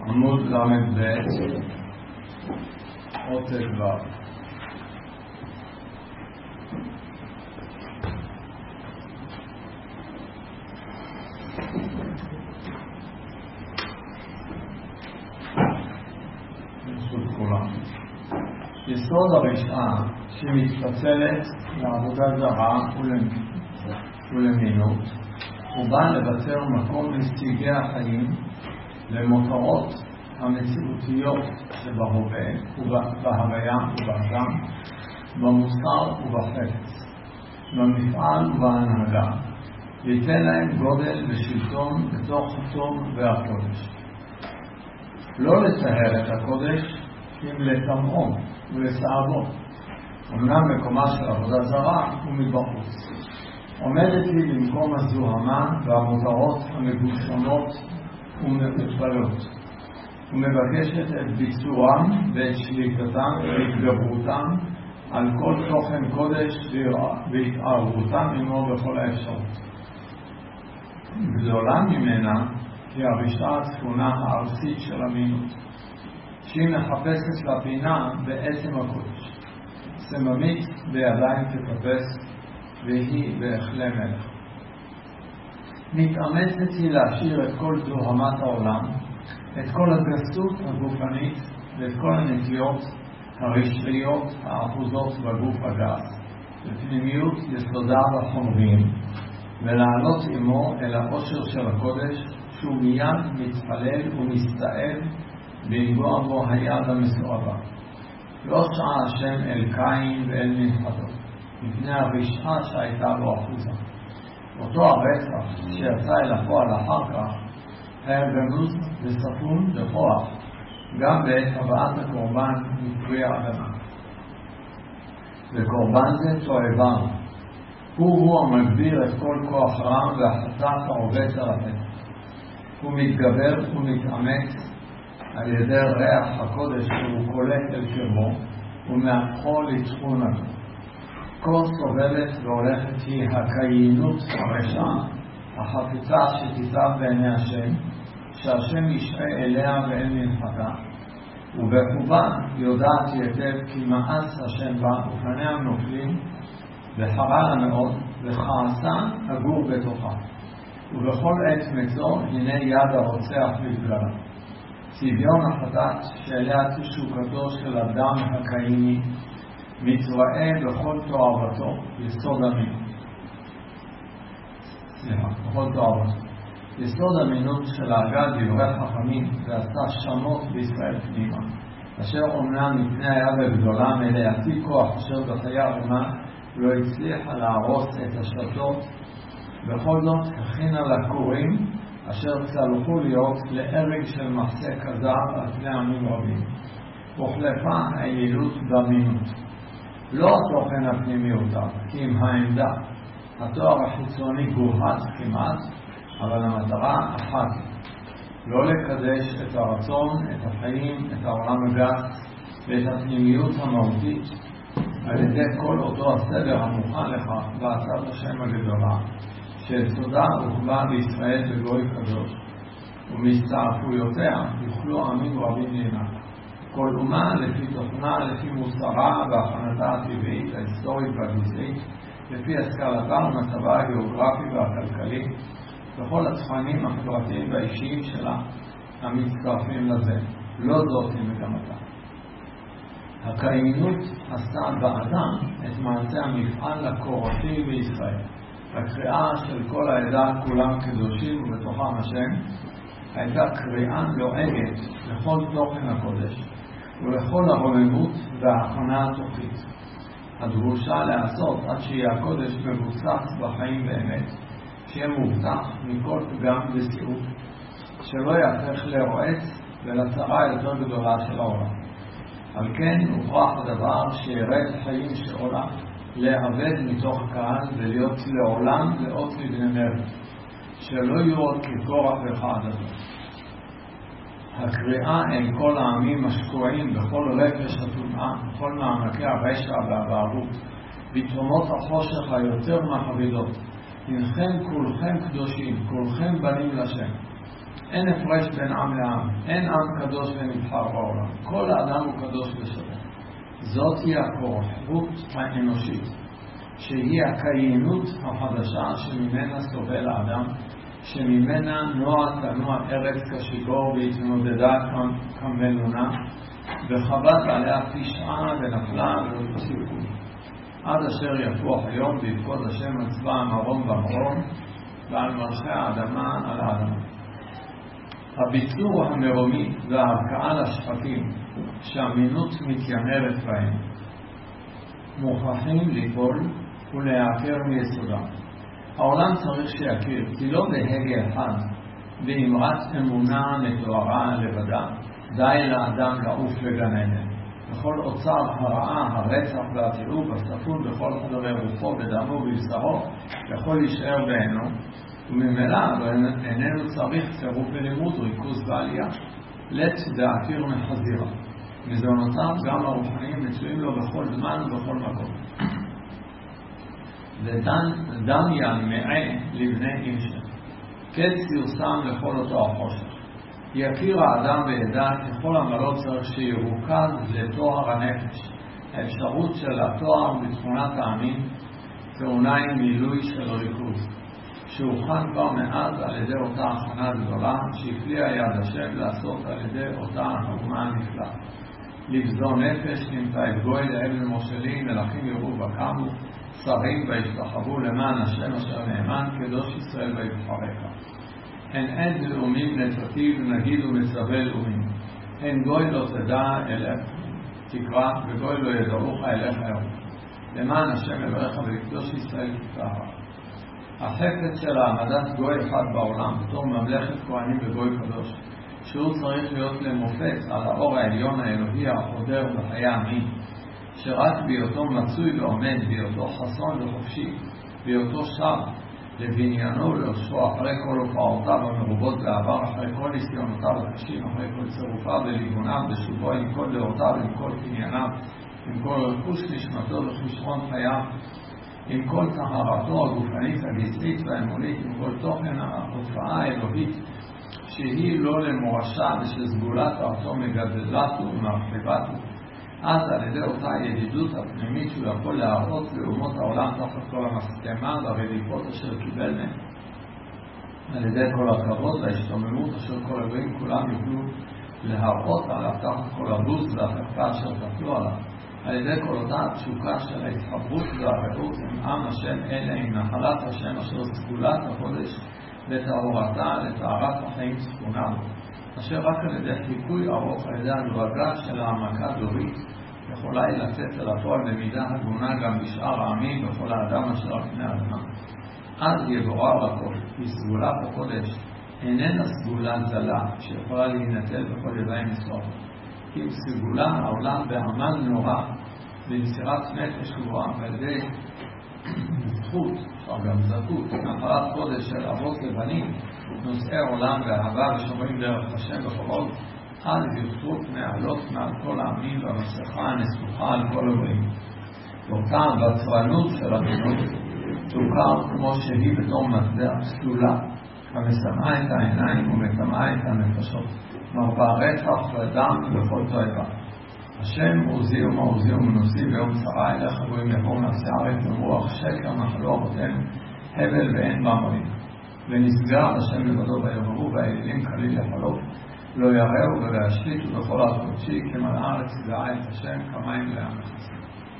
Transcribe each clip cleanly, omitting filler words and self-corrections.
עמוד למד ב' אות דבר. יסוד הרשעה שמתפצלת לעבודה זרה ולמינות הוא בא לבצר מקום לסייגי החיים למותרות המציאותיות שבהווה ובהוויה ובאדם, במוסר ובחפץ, במפעל ובהנהגה, ייתן להם גודל ושלטון בתוך הטוב והקודש. לא לטהר את הקודש אם לטמאו ולסעבו. אמנם מקומה של עבודה זרה הוא מבחוץ. עומדת לי במקום הזוהמה והמותרות המגושמות ומטופלות, ומבקשת את ביצורם ואת שליטתם והתגברותם על כל תוכן קודש והתערבותם עמו בכל האפשרות. גדולה ממנה היא הרשעה הצפונה הארסית של המינות, שהיא מחפשת לפינה בעצם הקודש. סממית בידיים תחפש והיא בהחלה מלך. מתאמצת היא להשאיר את כל זוהמת העולם, את כל הגסות הגופנית ואת כל הנטיות הרשעיות האחוזות בגוף הגס, לפנימיות יסודה בחומרים, ולעלות עמו אל העושר של הקודש, שהוא מיד מתפלל ומסתעב לנגוע בו היד המסועבה. לא שעה השם אל קין ואל מנחתו, מפני הרשעה שהייתה בו אחוזה. אותו הרצח שיצא אל הפועל אחר כך היה גנוז וספון בכוח, גם בעת הבאת הקורבן מפרי האדמה. וקורבן זה תועבה, הוא המגביר את כל כוח רם והחטאת הרובץ על הפתח. הוא מתגבר ומתאמץ על ידי ריח הקודש שהוא קולט אל קרבו ומהפכו לתכונתו. כה סובלת והולכת היא הקיינות הרשעה, החפיצה שתיצב בעיני השם, שהשם ישעה אליה ואל מנחתה, ובחובה יודעת היטב כי מאס השם בה ופניה נופלים, וחרה לה מאוד וכעסה אגור בתוכה, ובכל עת מצוא הנה יד הרוצח בגללה. צביון החטאת שאליה תשוקתו של אדם הקייני מתראה בכל תוארתו יסוד המינות. בכל תוארתו. יסוד המינות של האגד דברי חכמים ועשה שמות בישראל פנימה, אשר אומנם מפני היד הגדולה מלאתי כוח אשר בחיי האומה לא הצליחה להרוס את השלטות, בכל זאת הכינה לקוראים אשר צלחו להיות להרג של מחסה כזב על פני עמים רבים, הוחלפה היעילות במינות. לא התוכן הפנימי אותה, כי אם העמדה, התואר החיצוני גוהץ כמעט, אבל המטרה אחת, לא לקדש את הרצון, את החיים, את העולם הגס ואת הפנימיות המהותית על ידי כל אותו הסדר המוכן לך בעצת השם הגדולה, שיסודה הוקמה בישראל בגוי קדוש, ומסתעפויותיה יוכלו עמים רבים לינה. כל אומה לפי תוכנה, לפי מוסרה והכנתה הטבעית, ההיסטורית והגזעית, לפי השכלתה ומצבה הגיאוגרפי והכלכלי, וכל הצפנים החברתיים והאישיים שלה המצטרפים לזה. לא זאת היא מגמתה. הקיינות עשתה באדם את מעשה המפעל הקורתי בישראל. הקריאה של כל העדה כולם קדושים ובתוכם השם הייתה קריאה לועגת לכל תוכן הקודש ולכל הרוממות וההכנה התוכית הדרושה לעשות עד שיהיה הקודש מבוסס בחיים באמת, שיהיה מובטח מכל פגם וסיעות, שלא יהפך לרועץ ולצרה יותר גדולה של העולם. על כן הוכרח הדבר שיראה את החיים של עולם לעבד מתוך הקהל ולהיות לעולם לאות לבני מרד, שלא יהיו עוד כקורח אחד הזה. הקריאה אל כל העמים השקועים בכל רפש הטומאה, בכל מעמקי הרשע והבערות, בתרומות החושך היותר מהחבידות, הנכם כולכם קדושים, כולכם בנים לשם. אין הפרש בין עם לעם, אין עם קדוש ונבחר בעולם, כל האדם הוא קדוש ושווה. זאת היא הכורחות האנושית, שהיא הקיינות החדשה שממנה סובל האדם, שממנה נוע תנוע ארץ כשיגור והתמודדה כמלונה, וחבת עליה פשעה ונפלה ולא סיכוי. עד אשר יפוח היום ויפקוד השם על צבא המרום במרום, ועל מלכי האדמה על האדמה. הביצור המרומי וההבקעה לשפטים שהמינות מתיימרת בהם מוכרחים ליפול ולהיעקר מיסודם. העולם צריך שיכיר, כי לא בהגה אחד ואמרת אמונה מתוארה לבדה די לאדם לעוף לגן עדן. בכל אוצר הרעה, הרצח והתיעוב, הספון בכל חדרי רוחו ודמו ובשרו יכול להישאר בעינו, וממילא איננו צריך צירוף ולימוד ריכוז ועלייה. לת דעתיר מחזירה. מזונותיו גם הרוחניים מצויים לו בכל זמן ובכל מקום. ודן ינמעה לבני אימשה. קץ יושם לכל אותו החושך. יכיר האדם וידע ככל עמלות צריך שירוכז לתואר הנפש. האפשרות של התואר בתכונת העמים טעונה עם מילוי של ריכוז. שהוכן כבר מאז על ידי אותה הכנה גדולה שהפליאה יד השם לעשות על ידי אותה החוכמה הנפלאה. לבזור נפש נמצא את גוי לאבן מושלים, מלכים יראו וקמו, שרים וישתחוו למען השם אשר נאמן, קדוש ישראל ויבחרך. הן עד לאומים נתתיו נגיד ומצווה לאומים. הן גוי לא תדע אלך תקרא וגוי לא ידעוך אלך ירוך. למען השם אלוהיך ולקדוש ישראל תפארה. החפץ של העמדת גוי אחד בעולם בתור ממלכת כהנים וגוי קדוש, שהוא צריך להיות למופת על האור העליון האלוהי החודר בחיי עמים, שרק בהיותו מצוי ועומד, בהיותו חסון וחופשי, בהיותו שב לבניינו ולאושרו אחרי כל הופעותיו המרובות בעבר, אחרי כל ניסיונותיו הקשים, אחרי כל צירופיו וליגוניו בשובו עם כל דעותיו, עם כל קנייניו, עם כל רכוש נשמתו וחשרון חייו, עם כל טהרתו הגופנית, הגזעית והאמונית, עם כל תוכן ההופעה האלוהית שהיא לא למורשה ושסגולת ארצו מגדלתו ומרחיבתו. אז על ידי אותה ידידות הפנימית שהוא יכול להראות לאומות העולם תחת כל המסכמה והרדיפות אשר קיבל מהם. על ידי כל הכבוד וההשתוממות אשר כל הגויים כולם יוכלו להראות עליו תחת כל הבוז והחרפה אשר תפלו עליו. על ידי כל אותה התשוקה של ההתחברות והרעות עם עם השם אלה, עם נחלת השם אשר סגולת הקודש וטהרתה לטהרת החיים צפונה, אשר רק על ידי חיקוי ארוך על ידי הדרגה של העמקה דורית יכולה היא לצאת אל הפועל במידה הגונה גם בשאר העמים וכל האדם אשר על פני האדמה. אז יבורר הכל, כי סגולת הקודש איננה סגולה זלה שיכולה להינטל בכל ידיים מסורת. כי סגולה העולם בעמל נורא במסירת נפש גבוהה ועל ידי זכות או גם זכות נחלת קודש של אבות לבנים נושאי עולם ואהבה ושומרים דרך השם בחובות, אז יוכלו מעלות מעל כל העמים והמסכה הנסוחה על כל הגויים. ואותה הבצרנות של הבינות תוכר כמו שהיא בתור מטבע פסולה המשמעה את העיניים ומטמאה את הנפשות, מרפא רצח ודם וכל תועבה. השם עוזי ומעוזי ומנוסי ביום צרה אליך גויים יבואו נעשי הארץ ורוח שקר נחלו אבותיהם הבל ואין מאמרים. ונסגר השם לבדו ויאמרו והאלילים כליל לחלוף לא יראו ולהשליטו בכל הקודשי כמלא הארץ ידעה את השם כמים לים מכסים.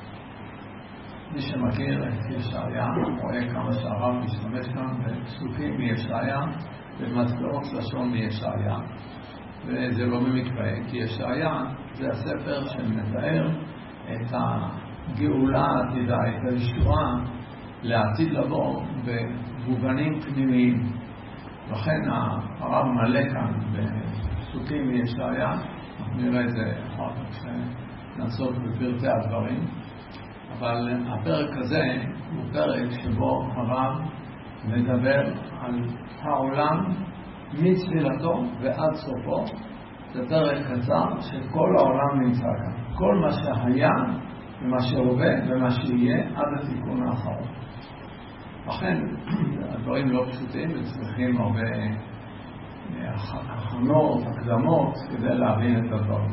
מי שמכיר את ישעיה רואה כמה שהרב משתמש כאן בפסוקים מישעיה ובמטבעות לשון מישעיה, וזה לא במקרה, כי ישעיה זה הספר שמתאר את הגאולה העתידה, את הישועה לעתיד לבוא במובנים פנימיים. לכן הרב מלא כאן בפסוקים מישעיה, אנחנו נראה את זה אחר כך נעסוק בפרטי הדברים, אבל הפרק הזה הוא פרק שבו הרב מדבר על העולם מתחילתו ועד סופו. זה פרק קצר שכל העולם נמצא כאן, כל מה שהיה ומה שהווה ומה שיהיה עד התיקון האחרון. לכן הדברים לא פשוטים וצריכים הרבה תמונות, הקדמות, כדי להבין את הדברים.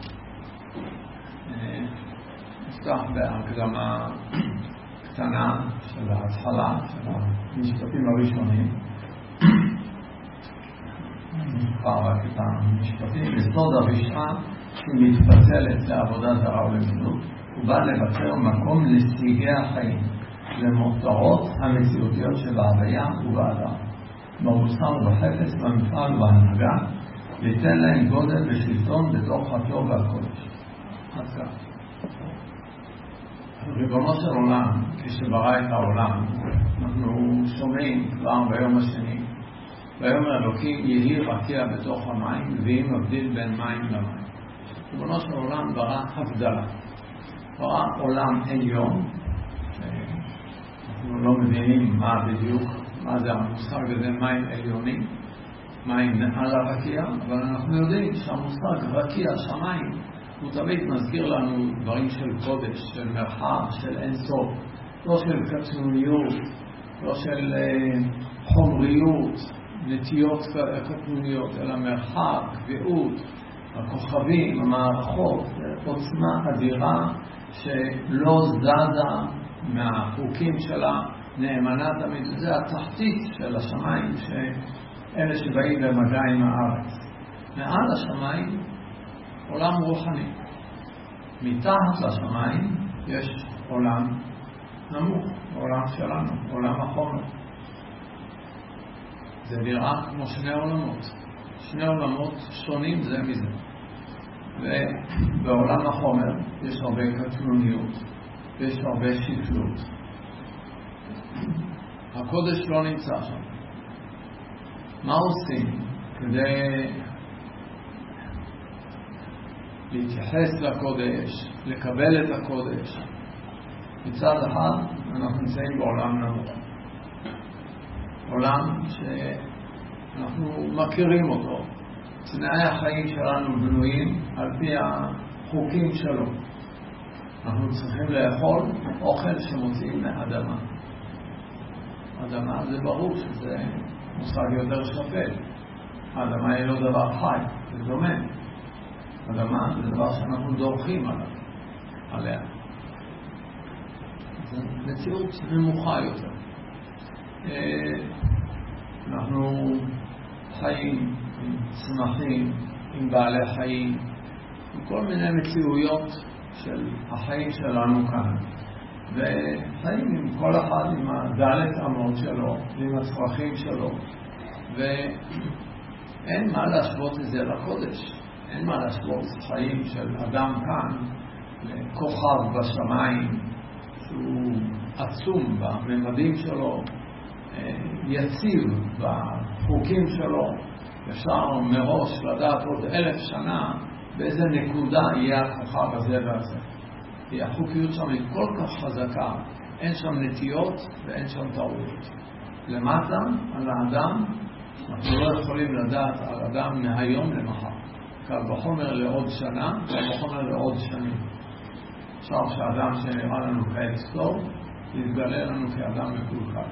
נפתח בהקדמה קטנה של ההתחלה, של המשפטים הראשונים. נבחר רק את המשפטים. יסוד הראשון היא מתפצלת לעבודה זרה ולמינות, הוא בא לבצר מקום לסייגי החיים, למותרות המציאותיות של ההוויה ובאדם, במוסר ובחפץ, במפעל ובהנהגה, ליתן להם גודל ושלטון בתוך הטוב והקודש. עד כך. ריבונו של עולם, כשברא את העולם, אנחנו שומעים כבר ביום השני, ביום האלוקים יהי רקיע בתוך המים, והיא מבדיל בין מים למים. ריבונו של עולם ברא הבדלה. ברא עולם עליון, אנחנו לא מבינים מה בדיוק, מה זה המושג הזה מים עליונים, מים מעל הרקיע, אבל אנחנו יודעים שהמושג רקיע, שמיים, הוא תמיד מזכיר לנו דברים של קודש, של מרחב, של אינסוף, לא של קטנוניות, לא של חומריות, נטיות קטנוניות, אלא מרחב, קביעות, הכוכבים, המערכות, עוצמה אדירה שלא זזה מהחוקים שלה, נאמנה תמיד. זה התחתית של השמיים, שאלה שבאים במגע עם הארץ. מעל השמיים עולם רוחני. מתחת לשמיים יש עולם נמוך, עולם שלנו, עולם החומר. זה נראה כמו שני עולמות. שני עולמות שונים זה מזה. ובעולם החומר יש הרבה קטנוניות, יש הרבה שפלות. הקודש לא נמצא שם. מה עושים כדי להתייחס לקודש, לקבל את הקודש? מצד אחד אנחנו נמצאים בעולם נמוך, עולם שאנחנו מכירים אותו, תנאי החיים שלנו בנויים על פי החוקים שלו. אנחנו צריכים לאכול אוכל שמוציאים מאדמה. אדמה זה ברור שזה מושג יותר שפל. האדמה היא לא דבר חי, זה דומה. אדמה זה דבר שאנחנו דורכים עליה. זו מציאות נמוכה יותר. אנחנו חיים עם צמחים, עם בעלי חיים, עם כל מיני מציאויות של החיים שלנו כאן. וחיים עם כל אחד עם הדלת אמות שלו, עם הצרכים שלו. ואין מה להשוות את זה לקודש. אין מה להשוות חיים של אדם כאן לכוכב בשמיים שהוא עצום בממדים שלו, יציב בחוקים שלו. אפשר מראש לדעת עוד 1000 שנה באיזה נקודה יהיה הכוכב הזה והזה. כי החוקיות שם היא כל כך חזקה, אין שם נטיות ואין שם טעויות. למטה, על האדם, אנחנו לא יכולים לדעת על אדם מהיום למחר. קל וחומר לעוד שנה, קל וחומר לעוד שנים. אפשר שאדם שנראה לנו כאקסטור, יתגלה לנו כאדם מקולקל.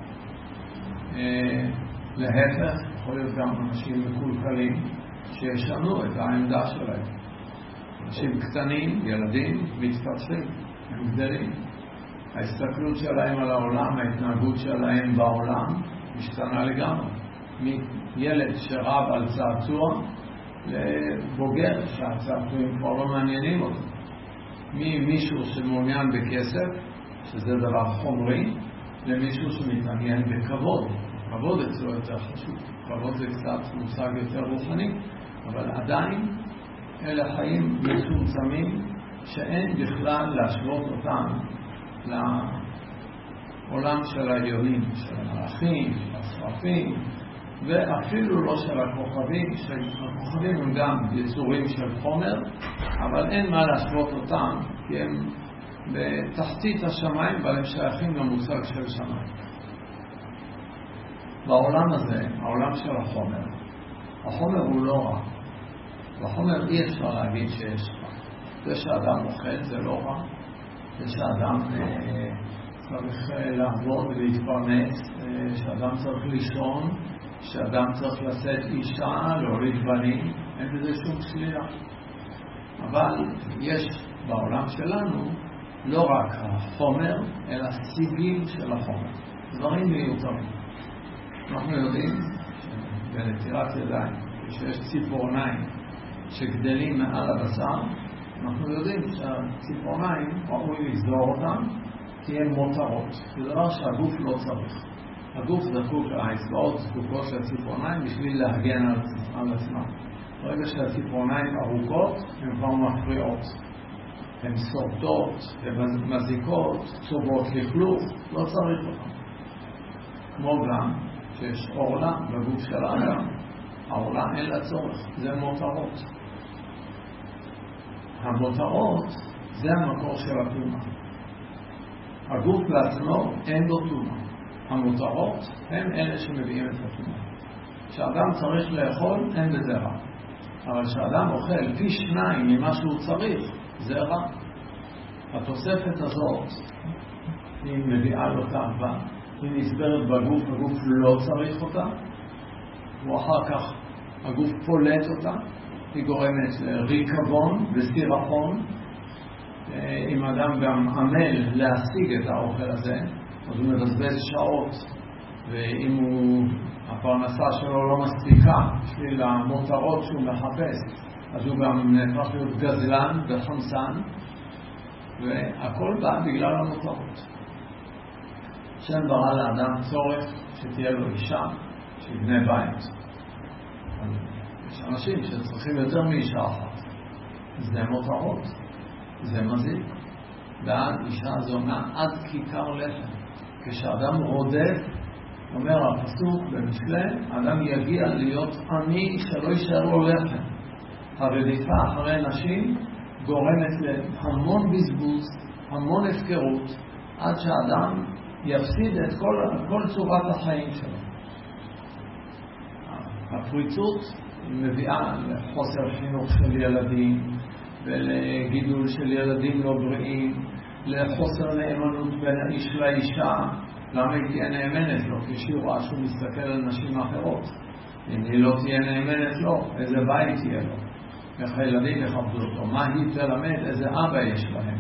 להפך, יכול להיות גם אנשים מקולקלים שישנו את העמדה שלהם. אנשים קטנים, ילדים, מתפתחים, הם גדלים. ההסתכלות שלהם על העולם, ההתנהגות שלהם בעולם, משתנה לגמרי. מילד שרב על צעצוע לבוגר שהצעצועים כבר לא מעניינים אותו. ממישהו שמעוניין בכסף, שזה דבר חומרי, למישהו שמתעניין בכבוד. כבוד אצלו יותר חשוב. כבוד זה קצת מושג יותר רוחני, אבל עדיין אלה חיים מצומצמים שאין בכלל להשוות אותם לעולם של העליונים, של המלאכים, של השרפים, ואפילו לא של הכוכבים. הכוכבים הם גם יצורים של חומר, אבל אין מה להשוות אותם, כי הם בתחתית השמיים, אבל הם שייכים למושג של שמיים. בעולם הזה, העולם של החומר, החומר הוא לא רע. בחומר אי אפשר להגיד שיש רע. זה שאדם אוכל זה לא רע. זה שאדם צריך לעבוד ולהתפרנס, שאדם צריך לישון, שאדם צריך לשאת אישה, להוליד בנים, אין בזה שום שלילה. אבל יש בעולם שלנו לא רק החומר, אלא סיגים של החומר. דברים מיותרים. אנחנו יודעים שבנטירת ידיים, שיש ציפורניים שגדלים מעל הבשר, אנחנו יודעים שהציפורניים ראוי לגזור אותם כי הן מותרות. זה דבר שהגוף לא צריך. הגוף זקוק, האצבעות זקוקות של הציפורניים בשביל להגן על עצמם. ברגע שהציפורניים ארוכות, הן כבר מפריעות. הן סורטות, הן מזיקות, צובות לכלוך, לא צריך אותם. כמו גם שיש עורלה בגוף של האדם, העורלה אין לה צורך, זה מותרות. המותרות זה המקור של הטומאה. הגוף לעצמו אין בו טומאה. המותרות הם אלה שמביאים את הטומאה. כשאדם צריך לאכול אין בזה רע. אבל כשאדם אוכל פי 2 ממה שהוא צריך, זה רע. התוספת הזאת היא מביאה לו תאווה, היא נסברת בגוף, הגוף לא צריך אותה, ואחר כך הגוף פולט אותה, היא גורמת ריקבון וסירחון. אם אדם גם עמל להשיג את האוכל הזה, אז הוא מבזבז שעות, ואם הפרנסה שלו לא מספיקה בשביל המותרות שהוא מחפש, אז הוא גם נהפך להיות גזלן וחמסן, והכל בא בגלל המותרות. השם ברא לאדם צורך שתהיה לו אישה, שיבנה בית. יש אנשים שצריכים יותר מאישה אחת. זה מותרות, זה מזיק. ועד אישה זונה עד כיכר לחם. כשאדם רודף, אומר הפסוק במשלי, האדם יגיע להיות עני שלא יישאר לו לחם. הרדיפה אחרי נשים גורמת להמון בזבוז, המון הפקרות, עד שהאדם יפסיד את כל צורת החיים שלו. הפריצות מביאה לחוסר חינוך של ילדים, ולגידול של ילדים לא בריאים, לחוסר נאמנות בין האיש לאישה. למה היא תהיה נאמנת לו? כשהיא רואה שהוא מסתכל על נשים אחרות. אם היא לא תהיה נאמנת לו, איזה בית תהיה לו? איך הילדים יכבדו אותו? מה היא תלמד? איזה אבא יש להם?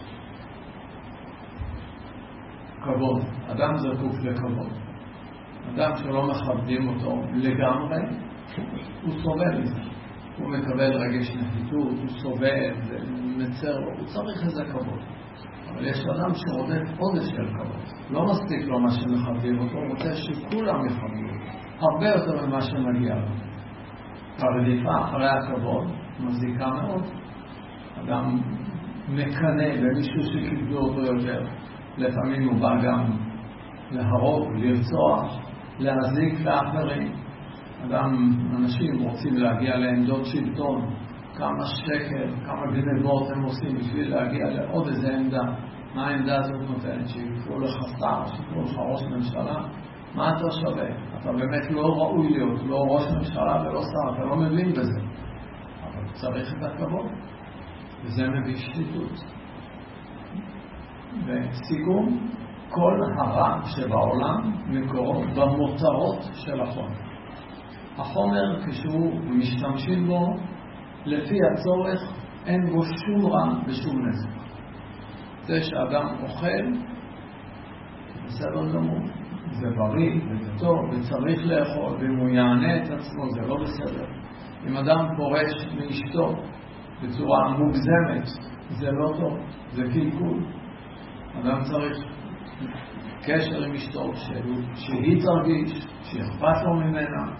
כבוד. אדם זקוק לכבוד. אדם שלא מכבדים אותו לגמרי, הוא סובל מזה. הוא מקבל רגש נחיתות, הוא סובל, מצר לו, הוא צריך איזה כבוד. אבל יש אדם שרודף עודף של כבוד. לא מספיק לו מה שמכבדים אותו, הוא רוצה שכולם יכבדו. הרבה יותר ממה שמגיע לו. הרדיפה אחרי הכבוד מזיקה מאוד. אדם מקנה במישהו שכיבדו אותו יותר. לפעמים הוא בא גם להרוג, לרצוח, להזיק לאחרים. אנשים רוצים להגיע לעמדות שלטון, כמה שקר, כמה גנבות הם עושים בשביל להגיע לעוד איזה עמדה. מה העמדה הזאת נותנת? שיקראו לך שר, שיקראו לך ראש ממשלה? מה אתה שווה? אתה באמת לא ראוי להיות, לא ראש ממשלה ולא שר, אתה לא מבין בזה. אבל צריך את הכבוד, וזה מביא שחיתות. בסיכום, כל הרע שבעולם מקורו במותרות של החומר. החומר כשהוא משתמשים בו לפי הצורך, אין בו שום רע ושום נזק. זה שאדם אוכל, בסדר גמור, זה בריא וזה טוב וצריך לאכול, ואם הוא יענה את עצמו זה לא בסדר. אם אדם פורש מאשתו בצורה מוגזמת, זה לא טוב, זה קלקול. אדם צריך קשר עם אשתו, שהיא תרגיש, שאכפת לו ממנה,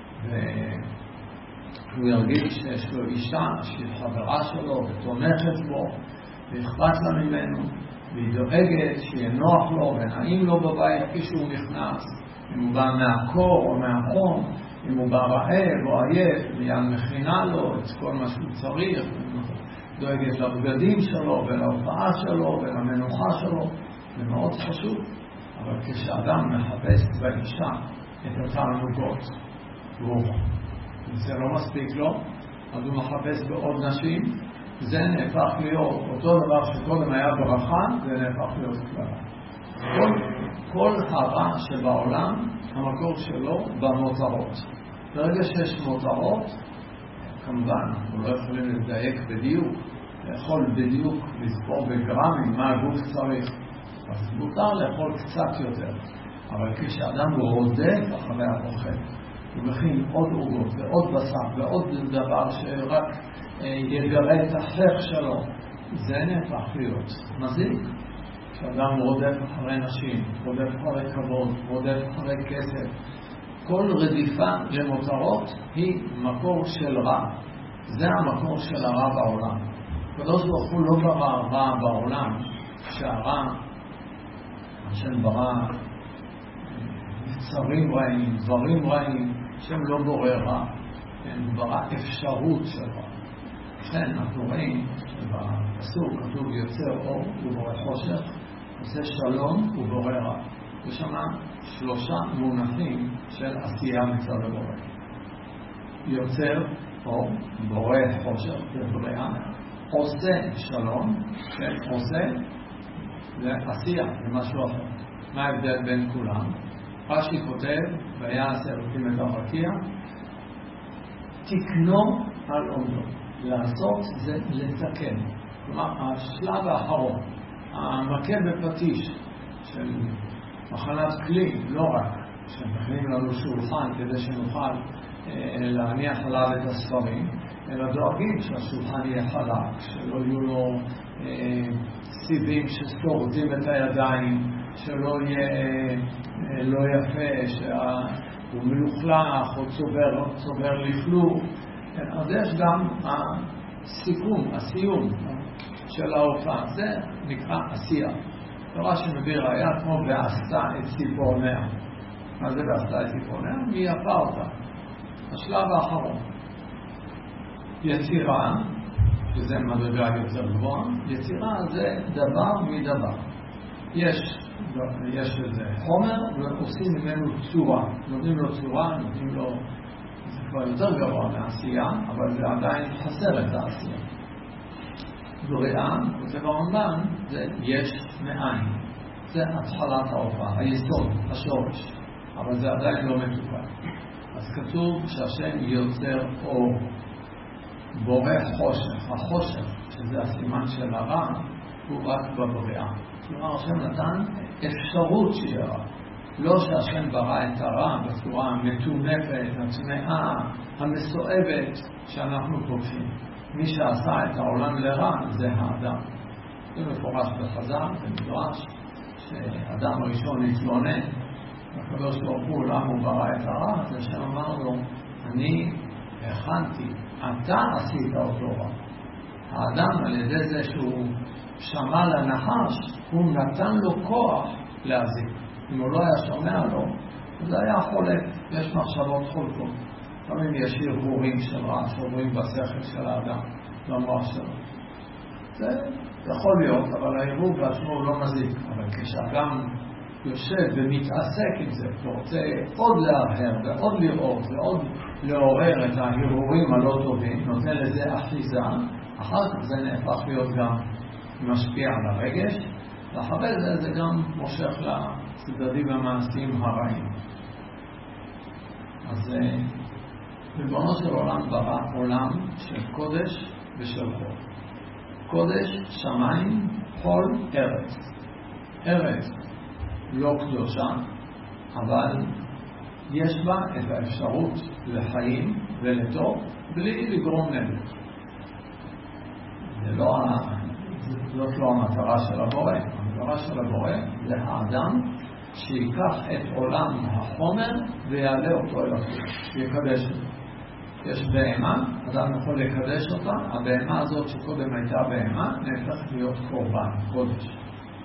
והוא ירגיש שיש לו אישה שהיא חברה שלו ותומכת בו ואכפת לה ממנו, והיא דואגת שיהיה נוח לו ונעים לו בבית כשהוא נכנס. אם הוא בא מהקור או מהחום, אם הוא בא רעב או עייף, מיד מכינה לו את כל מה שהוא צריך, דואגת לבגדים שלו ולהופעה שלו ולמנוחה שלו. זה מאוד חשוב. אבל כשאדם מחפש באישה את התענוגות, זה לא מספיק לו, אז הוא מחפש בעוד נשים, זה נהפך להיות אותו דבר שקודם היה ברכה, זה נהפך להיות כלל. כל הרע שבעולם, המקור שלו במותרות. ברגע שיש מותרות, כמובן, אנחנו לא יכולים לדייק בדיוק, לאכול בדיוק, לספור בגרמים מה הגוף צריך. אז מותר לאכול קצת יותר. אבל כשאדם רודף אחרי האוכל, הוא מכין עוד עוגות ועוד בשר ועוד דבר שרק יגרה את החך שלו, זה נהפך להיות מזיק. כשאדם רודף אחרי נשים, רודף אחרי כבוד, רודף אחרי כסף, כל רדיפה למותרות היא מקור של רע. זה המקור של הרע בעולם. הקדוש ברוך הוא לא ברא רע בעולם, שהרע, השם ברא יצרים רעים, דברים רעים, השם לא בורא רע, הוא ברא אפשרות של רע. לכן אנחנו רואים שבפסוק כתוב יוצר אור ובורא חושך, עושה שלום ובורא רע. יש שם 3 מונחים של עשייה מצד הבורא. יוצר אור, בורא חושך ובריאה, עושה שלום, עושה ועשייה, זה משהו אחר. מה ההבדל בין כולם? רש"י כותב, ויעש אלוקים את הרקיע, תקנו על עומדו. לעשות זה לתקן. כלומר, השלב האחרון, המכה בפטיש של מחנת כלי, לא רק שמכינים לנו שולחן כדי שנוכל להניח עליו את הספרים, אלא דואגים שהשולחן יהיה חלק, שלא יהיו לו סיבים שסורטים את הידיים, שלא יהיה לא יפה, שהוא מלוכלך או צובר לכלוך. אז יש גם הסיום של ההופעה, זה נקרא עשייה. דבר שמביא ראיה כמו ועשתה את ציפורניה. מה זה ועשתה את ציפורניה? מי יפה אותה. השלב האחרון. יצירה, שזה מדרגה יותר גבוהה, יצירה זה דבר מדבר. יש איזה חומר ועושים ממנו צורה. נותנים לו צורה, נותנים לו, זה כבר יותר גבוה מהעשייה, אבל זה עדיין חסר את העשייה. בריאה, כותב הרמב"ן, זה יש מאין. זה התחלת ההופעה, היסוד, השורש. אבל זה עדיין לא מתוקן. אז כתוב שהשם יוצר אור, בורא חושך. החושך, שזה הסימן של הרע, הוא רק בבריאה. כלומר, השם נתן אפשרות שיהיה רע. לא שהשם ברא את הרע בצורה המטונפת, הצמאה, המסואבת שאנחנו פוגשים. מי שעשה את העולם לרע זה האדם. זה מפורש בחז"ל, במדרש, שאדם הראשון התלונן, הקדוש ברוך הוא למה הוא ברא את הרע, זה שאמר לו, אני הכנתי, אתה עשית אותו רע. האדם על ידי זה שהוא שמע לנחש, הוא נתן לו כוח להזיק. אם הוא לא היה שומע לו, זה היה חולק, יש מחשבות חולקות. תמיד יש הרהורים של רע שעוברים בשכל של האדם, במוח שלו. זה יכול להיות, אבל ההרהור בעצמו לא מזיק. אבל כשאדם יושב ומתעסק עם זה, ורוצה עוד להרהר ועוד לראות ועוד לעורר את ההרהורים הלא טובים, נותן לזה אחיזה, אחר כך זה נהפך להיות גם משפיע על הרגש, ואחרי זה זה גם מושך לצדדים המעשיים הרעים. אז ריבונו של עולם ברא עולם של קודש ושל חול. קודש, שמיים, חול, ארץ. ארץ לא קדושה, אבל יש בה את האפשרות לחיים ולטוב בלי לגרום נזק. זאת לא המטרה של הבורא. המטרה של הבורא זה האדם שיקח את עולם החומר ויעלה אותו אל החול, יקדש אותו. יש בהמה, אדם יכול לקדש אותה, הבהמה הזאת שקודם הייתה בהמה נהפכת להיות קורבן, קודש.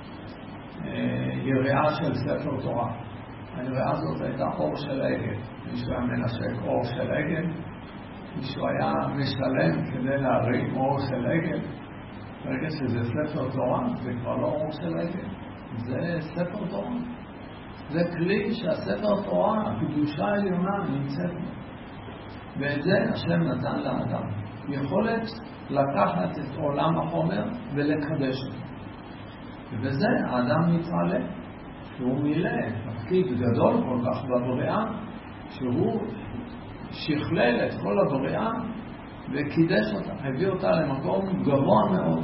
יריעה של ספר תורה. היריעה הזאת הייתה אור של עגל. מישהו היה מנשק אור של עגל, מישהו היה משלם כדי להרים אור של עגל. ברגע שזה ספר תורה, זה כבר לא אור של עגל, זה ספר תורה. זה כלי שהספר תורה, הקדושה העליונה נמצאת בו. ואת זה השם נתן לאדם. יכולת לקחת את עולם החומר ולקדש אותו. ובזה האדם מתעלה. שהוא מילא תפקיד גדול כל כך בבריאה, שהוא שכלל את כל הבריאה וקידש אותה, הביא אותה למקום גבוה מאוד.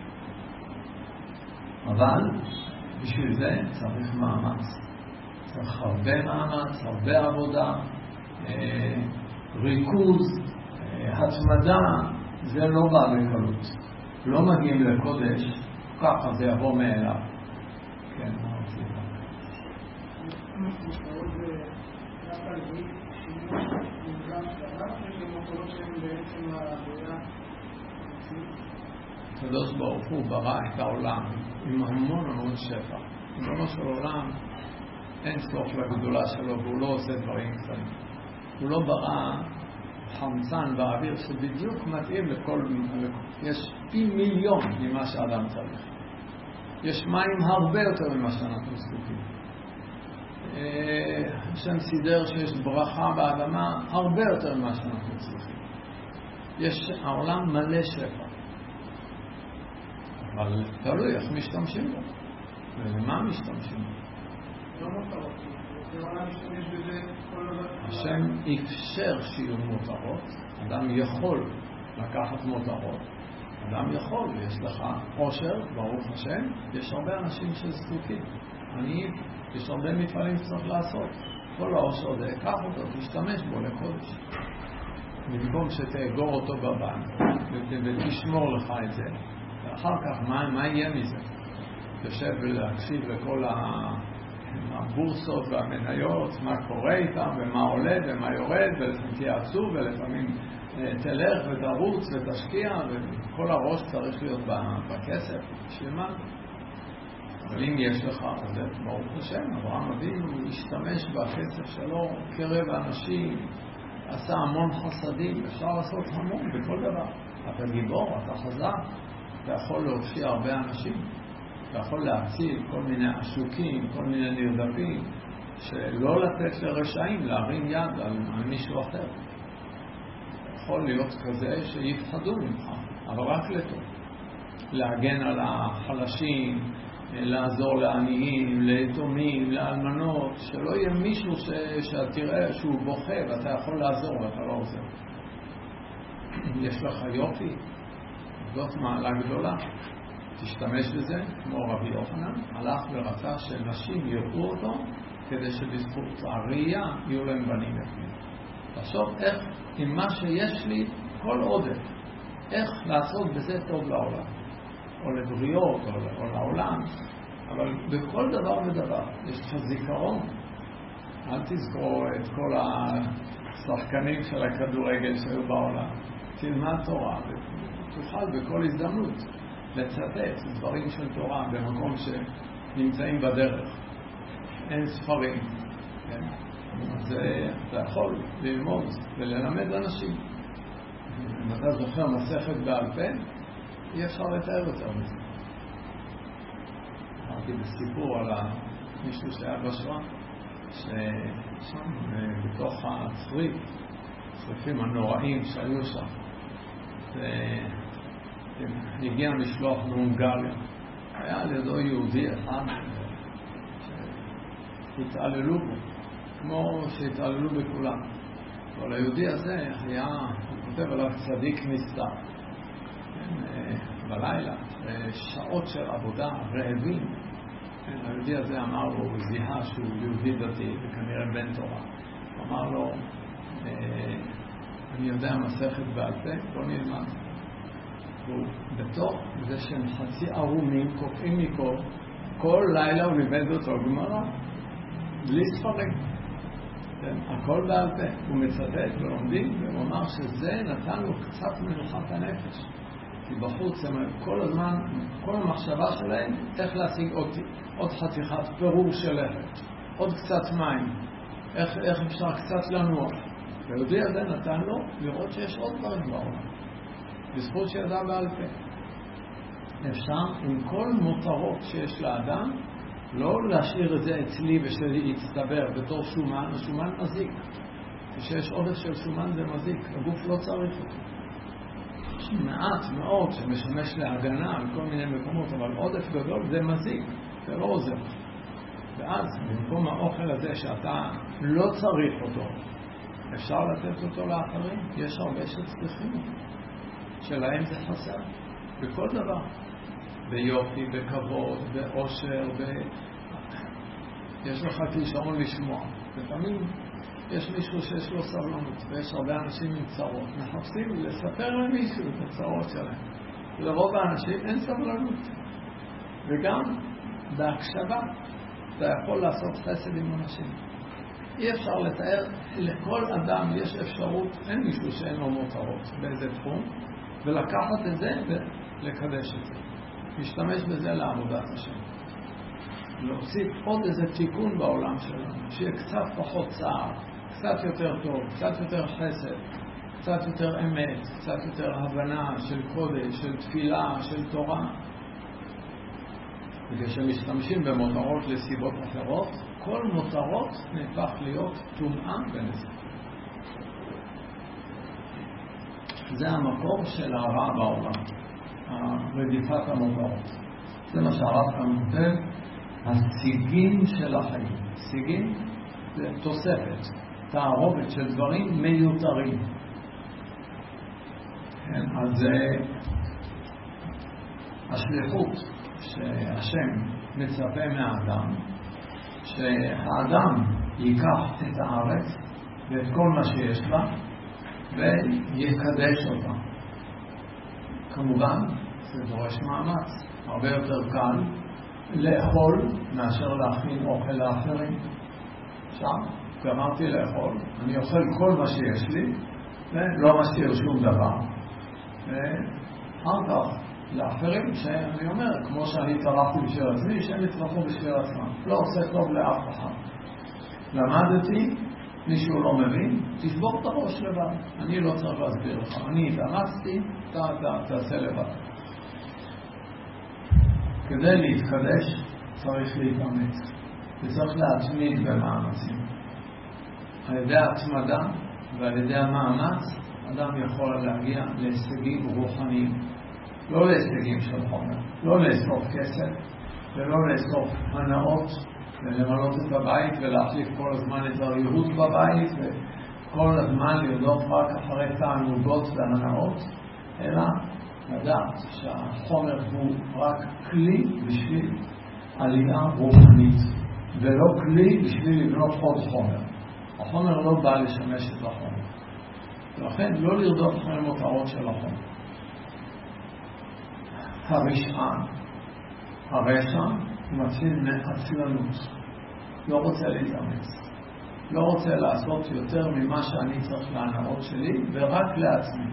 אבל בשביל זה צריך מאמץ, צריך הרבה מאמץ, הרבה עבודה, ריכוז, התמדה. זה לא בא בקלות, לא מגיעים לקודש ככה, זה יבוא מאליו. כן, מה רוצים? הקדוש ברוך הוא ברא את העולם עם המון שפע. ריבונו של עולם אין סוף לגדולה שלו, והוא לא עושה דברים קטנים. הוא לא ברא חמצן באוויר שבדיוק מתאים לכל. יש פי מיליון ממה שאדם צריך. יש מים הרבה יותר ממה שאנחנו זקוקים. השם סידר שיש ברכה באדמה הרבה יותר ממה שאנחנו צריכים. העולם מלא שפע, אבל תלוי איך משתמשים בו ולמה משתמשים בו. השם אפשר שיהיו מותרות. אדם יכול לקחת מותרות, אדם יכול, יש לך עושר, ברוך השם. יש הרבה אנשים שזקוקים, יש הרבה מפעלים שצריך לעשות. כל העושר זה, קח אותו, תשתמש בו לקודש, במקום שתאגור אותו בבנק ותשמור לך את זה. ואחר כך מה יהיה מזה? תשב ולהקשיב לכל הבורסות והמניות, מה קורה איתם ומה עולה ומה יורד, ותתייעצו ולפעמים תלך ותרוץ ותשקיע, וכל הראש צריך להיות בכסף. בשביל מה? אבל אם יש לך, אז ברוך השם, אברהם אבינו השתמש בכסף שלו קרב אנשים, עשה המון חסדים. אפשר לעשות המון בכל דבר. אתה גיבור, אתה חזק, אתה יכול להושיע הרבה אנשים, אתה יכול להציל כל מיני עשוקים, כל מיני נרדפים, שלא לתת לרשעים להרים יד על מישהו אחר. יכול להיות כזה שיפחדו ממך, אבל רק לטוב. להגן על החלשים, לעזור לעניים, ליתומים, לאלמנות, שלא יהיה מישהו שתראה שהוא בוכה ואתה יכול לעזור ואתה לא עוזר. יש לך יופי, זאת מעלה גדולה. תשתמש בזה, כמו רבי יוחנן, הלך ורצה שנשים יראו אותו, כדי שבזכות הראייה יהיו להם בנים יפים. תחשוב איך, עם מה שיש לי, כל עודף, איך לעשות בזה טוב לעולם, או לבריות, או לעולם, אבל בכל דבר ודבר, יש לך זיכרון. אל תזכור את כל השחקנים של הכדורגל שהיו בעולם. תלמד תורה, ותוכל בכל הזדמנות לצטט דברים של תורה במקום שנמצאים בדרך. אין ספרים, כן? אז אתה יכול ללמוד וללמד אנשים. אם אתה זוכר מסכת בעל פה, אי אפשר לתאר יותר מזה. אמרתי בסיפור על מישהו שהיה בשואה, ששם בתוך הצריפים הנוראים שהיו שם, הגיע משלוח מהונגריה. היה לידו יהודי אחד שהתעללו בו, כמו שהתעללו בכולם. אבל היהודי הזה היה, הוא כותב עליו צדיק נסתר. בלילה, שעות של עבודה, רעבים. היהודי הזה אמר לו, הוא זיהה שהוא יהודי דתי וכנראה בן תורה. הוא אמר לו, אני יודע מסכת בעל פה, בוא נלמד. הוא בתוך זה שהם חצי ערומים, קופאים מקור, כל לילה הוא לימד אותו גמרא, בלי ספרים. הכל בעל פה. הוא מצטט ולומדים, והוא אמר שזה נתן לו קצת מנוחת הנפש. כי בחוץ הם כל הזמן, כל המחשבה שלהם, איך להשיג עוד חתיכת פירור של לחם, עוד קצת מים, איך אפשר קצת לנוח. והיהודי הזה נתן לו לראות שיש עוד דברים בעולם, בזכות שידע בעל פה. אפשר עם כל מותרות שיש לאדם, לא להשאיר את זה אצלי ושלהצטבר בתור שומן. השומן מזיק. כשיש עודף של שומן זה מזיק, הגוף לא צריך אותו. יש מעט מאוד שמשמש להגנה על כל מיני מקומות, אבל עודף גדול זה מזיק, זה לא עוזר. ואז במקום האוכל הזה שאתה לא צריך אותו, אפשר לתת אותו לאחרים. יש הרבה שצריכים אותו, שלהם זה חסר בכל דבר, ביופי, בכבוד, באושר, יש לך כישרון לשמוע. לפעמים יש מישהו שיש לו סבלנות, ויש הרבה אנשים עם צרות, מחפשים לספר למישהו את הצרות שלהם. לרוב האנשים אין סבלנות, וגם בהקשבה אתה יכול לעשות חסד עם אנשים. אי אפשר לתאר, לכל אדם יש אפשרות, אין מישהו שאין לו מותרות באיזה תחום, ולקחת את זה ולקדש את זה, להשתמש בזה לעבודת השם, להוסיף עוד איזה תיקון בעולם שלנו, שיהיה קצת פחות צער, קצת יותר טוב, קצת יותר חסד, קצת יותר אמת, קצת יותר הבנה של קודש, של תפילה, של תורה. וכשמשתמשים במותרות לסיבות אחרות, כל מותרות נהפך להיות טומאה ונזק. זה המקור של הרע בעולם, רדיפת המותרות. זה מה שהרב כאן כותב, הסיגים של החיים. סיגים זה תוספת, תערובת של דברים מיותרים. אז השליחות שהשם מצפה מהאדם, שהאדם ייקח את הארץ ואת כל מה שיש לה ויקדש אותה. כמובן זה דורש מאמץ, הרבה יותר קל לאכול מאשר להכין אוכל לאחרים. עכשיו גמרתי לאכול, אני אוכל כל מה שיש לי ולא משאיר שום דבר, ואחר כך לאחרים שאני אומר, כמו שאני צרפתי בשביל עצמי, שהם יצרפו בשביל עצמם, לא עושה טוב לאף אחד. למדתי, מישהו לא מבין, תשבור את הראש לבד, אני לא צריך להסביר לך, אני התאמצתי, תעשה לבד. כדי להתקדש צריך להתאמץ, וצריך להתמיד במאמצים. על ידי ההתמדה ועל ידי המאמץ אדם יכול להגיע להישגים רוחניים, לא להישגים של חומר, לא לאסוף כסף ולא לאסוף הנאות ולמלות את הבית ולהחליף כל הזמן את הריהוט בבית וכל הזמן לרדוף רק אחרי תענוגות והנאות, אלא לדעת שהחומר הוא רק כלי בשביל עלייה רוחנית ולא כלי בשביל לבנות עוד חומר. החומר לא בא לשמש את החומר, ולכן לא לרדוף אחרי מותרות של החומר. הרשע מתחיל מעצלנות, לא רוצה להתאמץ, לא רוצה לעשות יותר ממה שאני צריך להנאות שלי ורק לעצמי.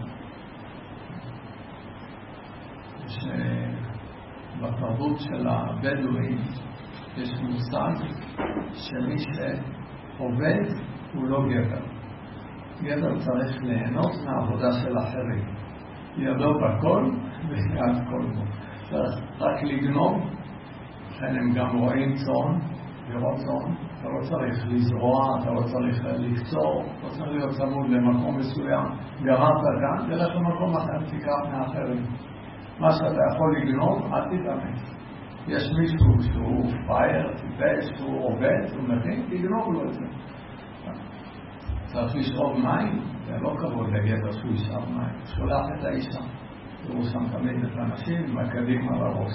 שבתרבות של הבדואים יש מושג שמי שעובד הוא לא גבר. גבר צריך ליהנות מהעבודה של אחרים, ידו בכל ויד כל בו. צריך רק לגנוב, לכן הם גם רואים צאן, לראות צאן. אתה לא צריך לזרוע, אתה לא צריך לקצור, אתה צריך להיות צמוד למקום מסוים. גרמת כאן, תלך למקום אחר, תיקח מאחרים. מה שאתה יכול לגנוב, אל תתאמץ. יש מישהו שהוא פייר, טיפש, שהוא עובד, הוא מכין, תגנוב לו את זה. צריך לשאוב מים, זה לא כבוד לגבר שהוא ישאב מים. שולח את האישה, הוא שם תמיד את האנשים, מקדים על הראש.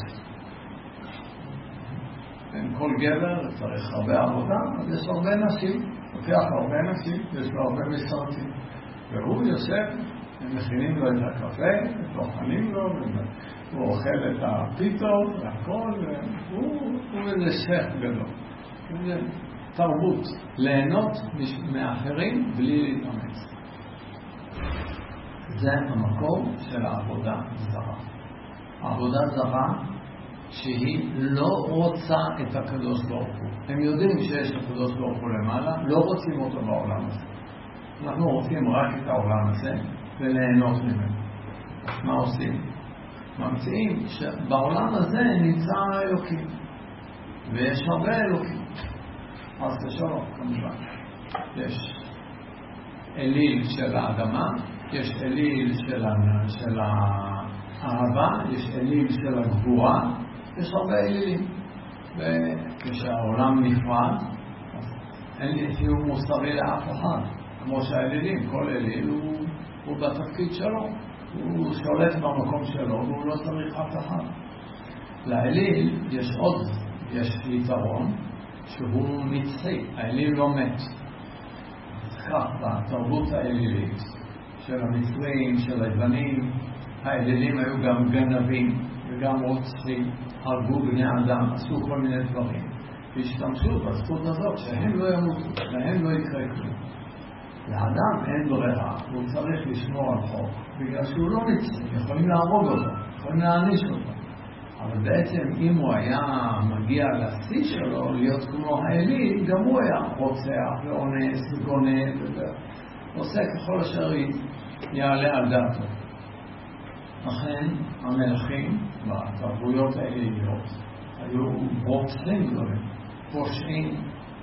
כל גבר צריך הרבה עבודה, אז יש הרבה נשים, לוקח הרבה נשים, יש לו הרבה משרתים. והוא יושב, הם מכינים לו את הקפה, טוחנים לו, הוא אוכל את הפיתות, והכל, והוא איזה שייך גדול. זה תרבות, ליהנות מאחרים בלי להתאמץ. זה המקור של העבודה זרה. העבודה זרה שהיא לא רוצה את הקדוש ברוך הוא. הם יודעים שיש הקדוש ברוך הוא למעלה, לא רוצים אותו בעולם הזה. אנחנו רוצים רק את העולם הזה וליהנות ממנו. מה עושים? ממציאים שבעולם הזה נמצא האלוקים, ויש הרבה אלוקים. אז לשלום, כמובן. יש אליל של האדמה, יש אליל של האהבה, יש אליל של הגבורה, יש הרבה אלילים. וכשהעולם נפרד, אין לי חיוב מוסרי לאף אחד. כמו שהאלילים, כל אליל הוא בתפקיד שלו. הוא שולט במקום שלו, והוא לא צריך אף אחד. לאליל יש יתרון שהוא נצחי. האליל לא מת. כך, בתרבות האלילית של המצרים, של היוונים, האלילים היו גם גנבים וגם רוצחים, הרגו בני אדם, עשו כל מיני דברים. והשתמשו בזכות הזאת שהם לא ימותו, להם לא יקרה כלום. לאדם אין ברירה, הוא צריך לשמור על חוק, בגלל שהוא לא נצחי, יכולים להרוג אותו, יכולים להעניש אותו. אבל בעצם אם הוא היה מגיע לשיא שלו, להיות כמו האליל, גם הוא היה רוצח ואונס וגונב, עושה ככל אשר יעלה על דעתו. לכן המלכים בתרבויות האליליות היו רוצחים גדולים, פושעים,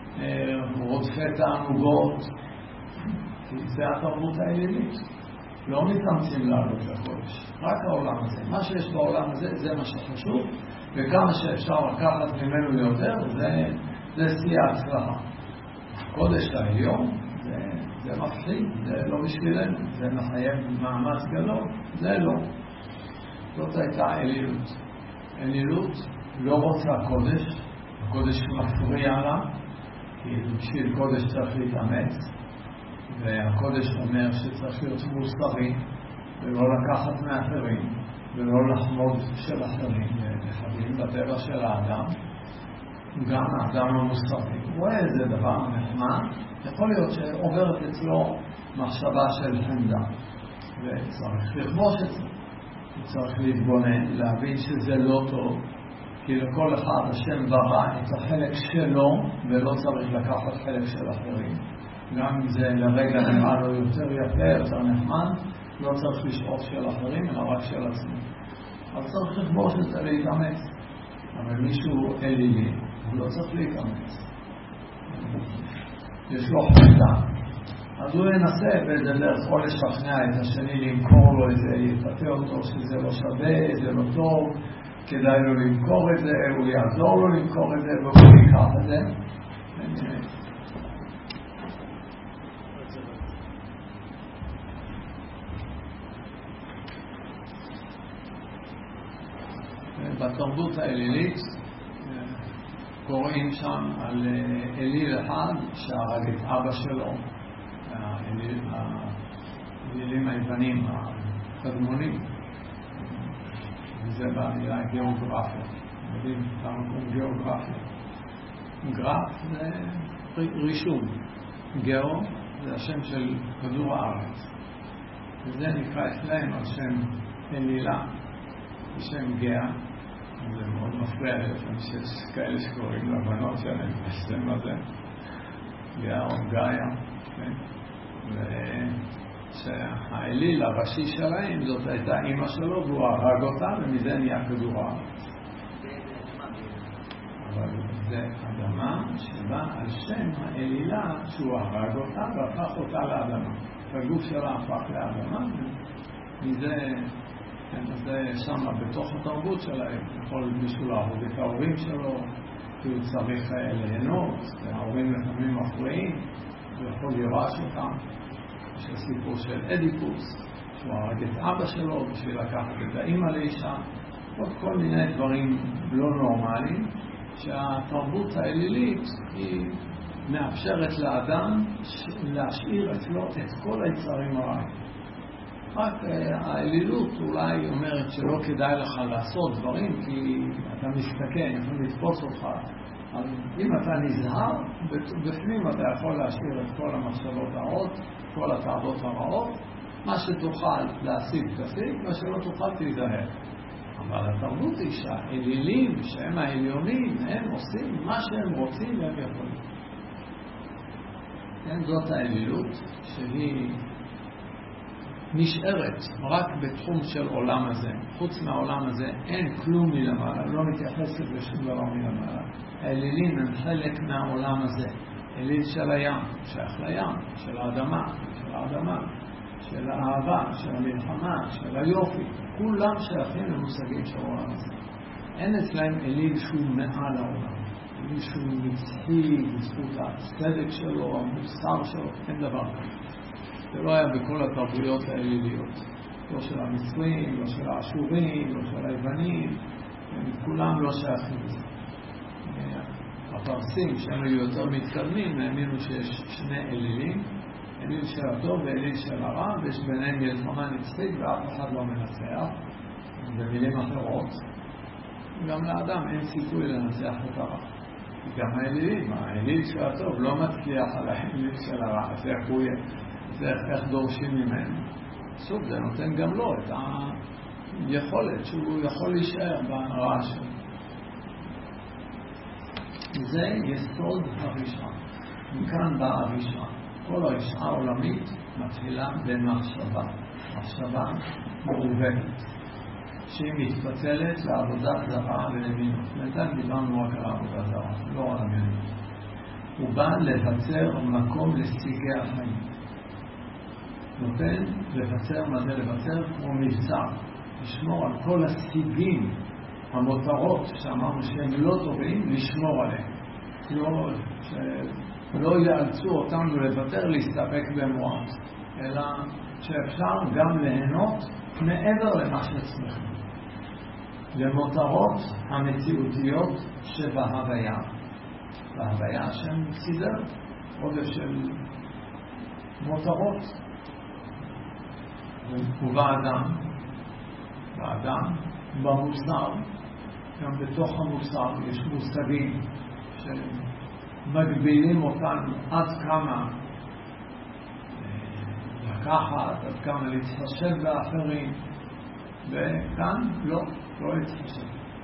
רודפי תענוגות, כי זה התרבות האלילית. לא מתאמצים לעלות לקודש, רק העולם הזה. מה שיש בעולם הזה, זה מה שחשוב, וכמה שאפשר לקחת ממנו יותר, זה שיא ההצלחה. קודש העליון, זה מפחיד, זה לא בשבילנו, זה מחייב מאמץ גדול, זה לא. זאת הייתה אלילות. אלילות לא רוצה קודש, הקודש מפריע לה, כי בשביל קודש צריך להתאמץ, והקודש אומר שצריך להיות מוסרי, ולא לקחת מאחרים, ולא לחמוד של אחרים, נחדים בטבע של האדם, גם האדם המוסרי. הוא רואה איזה דבר נחמד, יכול להיות שעוברת אצלו מחשבה של חמדה, וצריך לכבוש את זה. צריך להתבונן, להבין שזה לא טוב, כי לכל אחד השם ברא את החלק שלו, ולא צריך לקחת חלק של אחרים. גם אם זה לרגע נראה לו יותר יפה, יותר נחמד, לא צריך לשאוף של אחרים, אלא רק של עצמו. אז צריך לכבוש את זה להתאמץ. אבל מישהו אלילי, הוא לא צריך להתאמץ. יש לו חמדה. אז הוא ינסה באיזה דרך או לשכנע את השני, למכור לו איזה, יפתה אותו שזה לא שווה, זה לא טוב, כדאי לו למכור את זה, הוא יעזור לו למכור את זה, והוא ייקח את זה. בתרבות האלילית קוראים שם על אליל אחד שהרג את אבא שלו, האלילים היוונים הקדמונים, וזה במילה גיאוגרפיה. יודעים כמה קוראים גיאוגרפיה. גרף זה רישום, גאו זה השם של כדור הארץ, וזה נקרא אצלם על שם אלילה, בשם גאה. זה מאוד מפריע לפעמים שיש כאלה שקוראים לבנות שלהם בשם הזה, גאה או גאיה, ושהאליל הראשי שלהם זאת הייתה אמא שלו והוא הרג אותה ומזה נהיה כדור הארץ. אבל זה אדמה שבא על שם האלילה שהוא הרג אותה והפך אותה לאדמה. הגוף שלה הפך לאדמה, מזה זה שם בתוך התרבות שלהם. יכול מישהו להרוג את ההורים שלו, כי הוא צריך ליהנות, וההורים לפעמים מפריעים, הוא יכול לרעש אותם. יש הסיפור של אדיפוס, שהוא הרג את אבא שלו בשביל לקחת את האמא לאישה, עוד כל מיני דברים לא נורמליים, שהתרבות האלילית היא מאפשרת לאדם להשאיר אצלו את כל היצרים הרעים. רק האלילות אולי אומרת שלא כדאי לך לעשות דברים כי אתה מסתכן, יכולים לתפוס אותך. אבל אם אתה נזהר, בפנים אתה יכול להשאיר את כל המחשבות הרעות, כל התאוות הרעות, מה שתוכל להשיג תשיג, מה שלא תוכל תיזהר. אבל התרבות היא שהאלילים שהם העליונים, הם עושים מה שהם רוצים והם יכולים. כן, זאת האלילות שהיא נשארת רק בתחום של עולם הזה. חוץ מהעולם הזה אין כלום מלמעלה, לא מתייחס לשום דבר מלמעלה. האלילים הם חלק מהעולם הזה. אליל של הים, שייך לים, של האדמה, של האהבה, של המלחמה, של היופי. כולם שייכים למושגים של העולם הזה. אין אצלהם אליל שהוא מעל העולם. מישהו נצחי בזכות הצדק שלו, המוסר שלו, אין דבר כזה. זה לא היה בכל התרבויות האליליות. לא של המצרים, לא של האשורים, לא של היוונים, כולם לא שייכים לזה. הפרסים, שהם היו יותר מתקדמים, האמינו שיש שני אלילים, אליל של הטוב ואליל של הרע, ויש ביניהם מלחמה נצחית ואף אחד לא מנצח. במילים אחרות, גם לאדם אין סיכוי לנצח את הרע. גם האלילים, האליל של הטוב לא מצליח על האליל של הרע, זה איך דורשים ממנו. סוף זה נותן גם לו את היכולת שהוא יכול להישאר ברע שלו. זה יסוד הרשעה. מכאן באה הרשעה. כל הרשעה העולמית מתחילה במחשבה. מחשבה מעוותת. שהיא מתפצלת לעבודת זרה ולמינות. בינתיים דיברנו רק על עבודת זרה, לא על המינות. הוא בא לבצר מקום לסיגי החיים. נותן לבצר, מה זה לבצר? כמו מבצר. לשמור על כל הסיגים, המותרות שאמרנו שהם לא טובים, לשמור עליהם. שלא יאלצו אותנו לבצר להסתפק במועט, אלא שאפשר גם ליהנות מעבר למה שצריכים. למותרות המציאותיות שבהוויה. בהוויה שהם סידר, עודף של מותרות. ובאדם, במוסר, גם בתוך המוסר יש מושגים שמגבילים אותנו עד כמה לקחת, עד כמה להתחשב באחרים, וכאן לא להתחשב.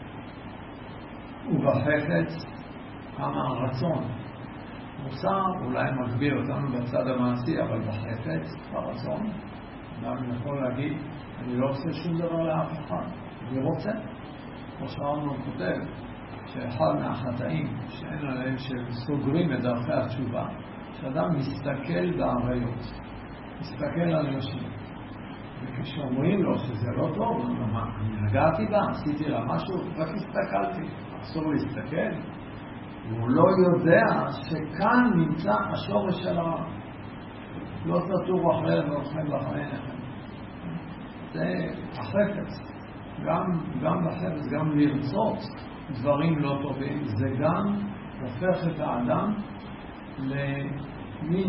ובחפץ כמה הרצון. מוסר אולי מגביל אותנו בצד המעשי, אבל בחפץ, הרצון, אדם יכול להגיד, אני לא עושה שום דבר לאף אחד, אני רוצה. כמו שהרמב"ם כותב, שאחד מהחטאים שאין עליהם שסוגרים את דרכי התשובה, שאדם מסתכל בעריות, מסתכל על נשים. וכשאומרים לו שזה לא טוב, הוא אומר, מה, אני נגעתי בה, עשיתי לה משהו, רק הסתכלתי, אסור להסתכל. והוא לא יודע שכאן נמצא השורש של הרע. לא תטור אחרי ואוכם בחייכם. זה החפץ. גם בחפץ, גם לרצות דברים לא טובים, זה גם הופך את האדם למין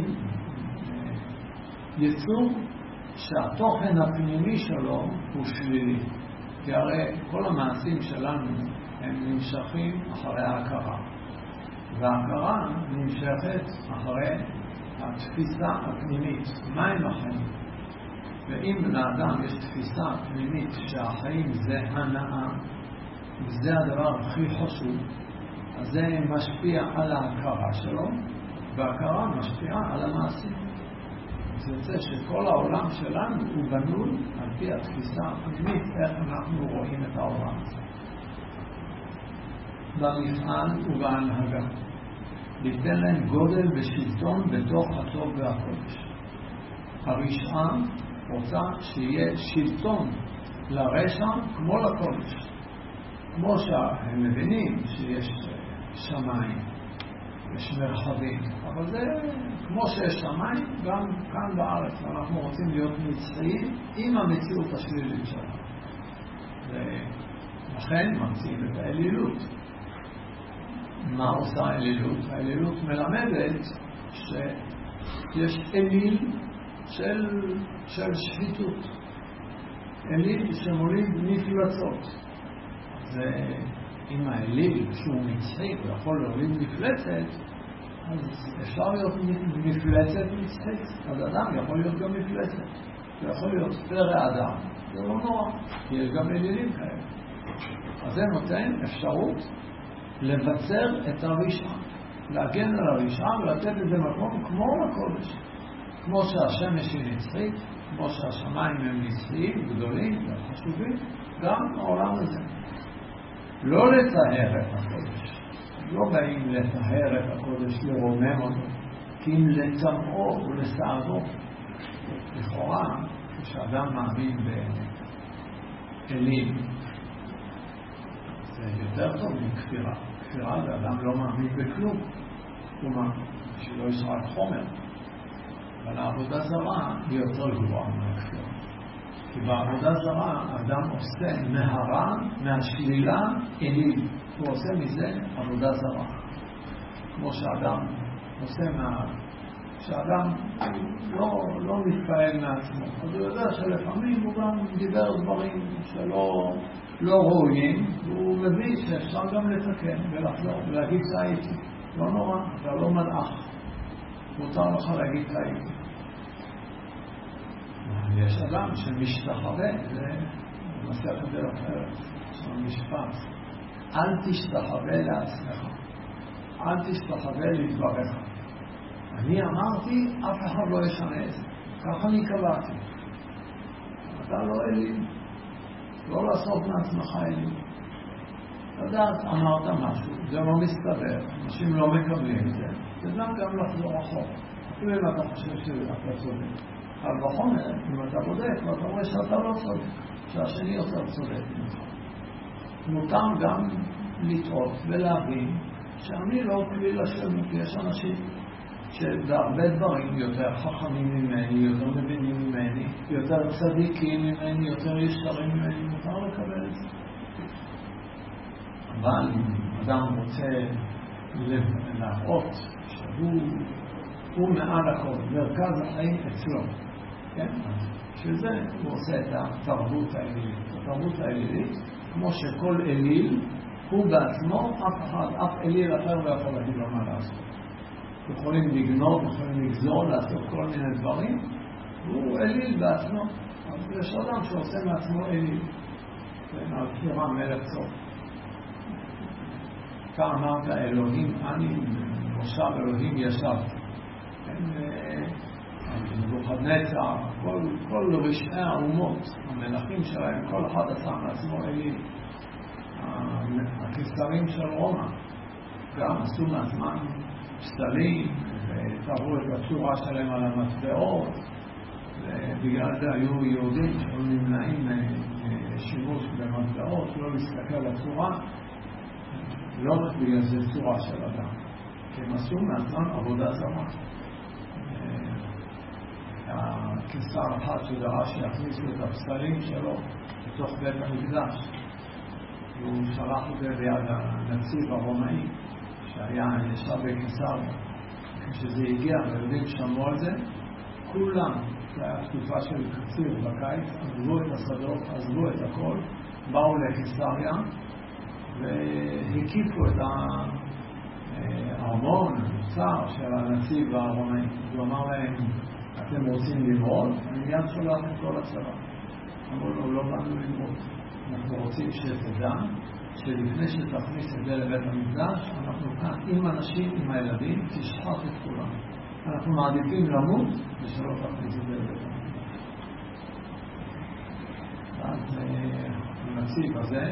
יצור שהתוכן הפנימי שלו הוא שלילי. כי הרי כל המעשים שלנו הם נמשכים אחרי ההכרה. וההכרה נמשכת אחרי התפיסה הפנימית. מה הם החיים? ואם בן האדם יש תפיסה פנימית שהחיים זה הנאה, וזה הדבר הכי חשוב, אז זה משפיע על ההכרה שלו, וההכרה משפיעה על המעשים. זה יוצא שכל העולם שלנו הוא בנוי על פי התפיסה הפנימית, איך אנחנו רואים את העולם הזה. במפעל ובהנהגה. ניתן להם גודל ושלטון בתוך הטוב והקודש. הרשעה רוצה שיהיה שלטון לרשע כמו לקודש. כמו שהם מבינים שיש שמיים, יש מרחבים, אבל זה כמו שיש שמיים, גם כאן בארץ אנחנו רוצים להיות נצחיים עם המציאות השלילית שלנו. ולכן ממציאים את האלילות. מה עושה האלילות? האלילות מלמדת שיש אליל של שחיתות. אליל שמוליד מפלצות. אם האליל שהוא נצחי ויכול להוליד מפלצת, אז אפשר להיות מפלצת נצחית. אז אדם יכול להיות גם מפלצת. זה יכול להיות פרא אדם. זה לא נורא, כי יש גם אלילים כאלה. אז זה נותן אפשרות לבצר את הרשעה, להגן על הרשעה ולתת לזה מקום כמו לקודש. כמו שהשמש היא נצחית, כמו שהשמיים הם נצחיים, גדולים וחשובים, גם העולם הזה. לא לטהר את הקודש. לא באים לטהר את הקודש, לרומם אותו, כי אם לטמאו ולסעדו. לכאורה, כשאדם מאמין באלים, זה יותר טוב מכפירה. הכפירה, ואדם לא מאמין בכלום. כלומר, שלא יש רק חומר. אבל העבודה זרה היא יותר גבוהה מהכפירה. כי בעבודה זרה אדם עושה מהרה, מהשלילה אליל. הוא עושה מזה עבודה זרה. כמו שאדם עושה שאדם לא מתפעל מעצמו. אז הוא יודע שלפעמים הוא גם דיבר דברים שלא ראויים, והוא מבין שאפשר גם לתקן ולחזור ולהגיד טעיתי. לא נורא, אתה לא מלאך. מותר לך להגיד טעיתי. יש אדם שמשתחווה, זה מסכת דרך ארץ, יש לנו משפט. אל תשתחווה לעצמך. אל תשתחווה לדבריך. אני אמרתי, אף אחד לא ישנה את זה. ככה אני קבעתי. אתה לא אליל. לא לעשות מעצמך אליל. לדעת, אמרת משהו, זה לא מסתבר, אנשים לא מקבלים את זה. זה גם לחזור אחורה. אפילו אם אתה חושב שאתה צודק. אבל בחומר, אם אתה בודק, ואתה רואה שאתה לא צודק, שהשני יותר צודק ממך. מותר גם לטעות ולהבין שאני לא כליל השלמות. יש אנשים שבהרבה דברים יותר חכמים ממני, יותר מבינים ממני, יותר צדיקים ממני, יותר ישרים ממני, מותר לקבל את זה. אבל אם אדם רוצה להראות שהוא מעל הכל, מרכז החיים אצלו, כן? שזה הוא עושה את התרבות האלילית. התרבות האלילית, כמו שכל אליל, הוא בעצמו, אף אליל אחר לא יכול להגיד לו מה לעשות. יכולים לגנוב, יכולים לגזור, לעשות כל מיני דברים, והוא אליל בעצמו. אז יש אדם שעושה מעצמו אליל. על בחירה מלך צור. אתה אמרת אלוהים, אני מושב אלוהים ישב. נבוכדנצר, כל רשעי האומות, המלכים שלהם, כל אחד עשה מעצמו אליל. הקיסרים של רומא גם עשו מעצמם פסלים, ותראו את הצורה שלהם על המטבעות, ובגלל זה היו יהודים שהיו נמנעים שימוש במטבעות, לא להסתכל לצורה, לא רק בגלל זה צורה של אדם, כי הם עשו מעצמם עבודה זרה. הקיסר אחד שדרש שיכניסו את הפסלים שלו בתוך בית המקדש, והוא שלח את זה ליד הנציב הרומאי שהיה ישב בקיסריה. כשזה הגיע ויודעים שמעו על זה, כולם, זה היה תקופה של קציר בקיץ, עזבו את השדות, עזבו את הכל, באו לקיסריה והקיפו את הארמון, המוצר של הנציב הרומאי. הוא אמר להם, אתם רוצים ללמוד? אני מיד שולח את כל הצבא. אמרו לו, לא באנו ללמוד. אנחנו רוצים שתדע שלפני שתכניס את זה לבית המקדש, אנחנו כאן עם אנשים, עם הילדים, תשחט את כולם. אנחנו מעדיפים למות ושלא תכניס את זה לבית המקדש. אז הנציב הזה,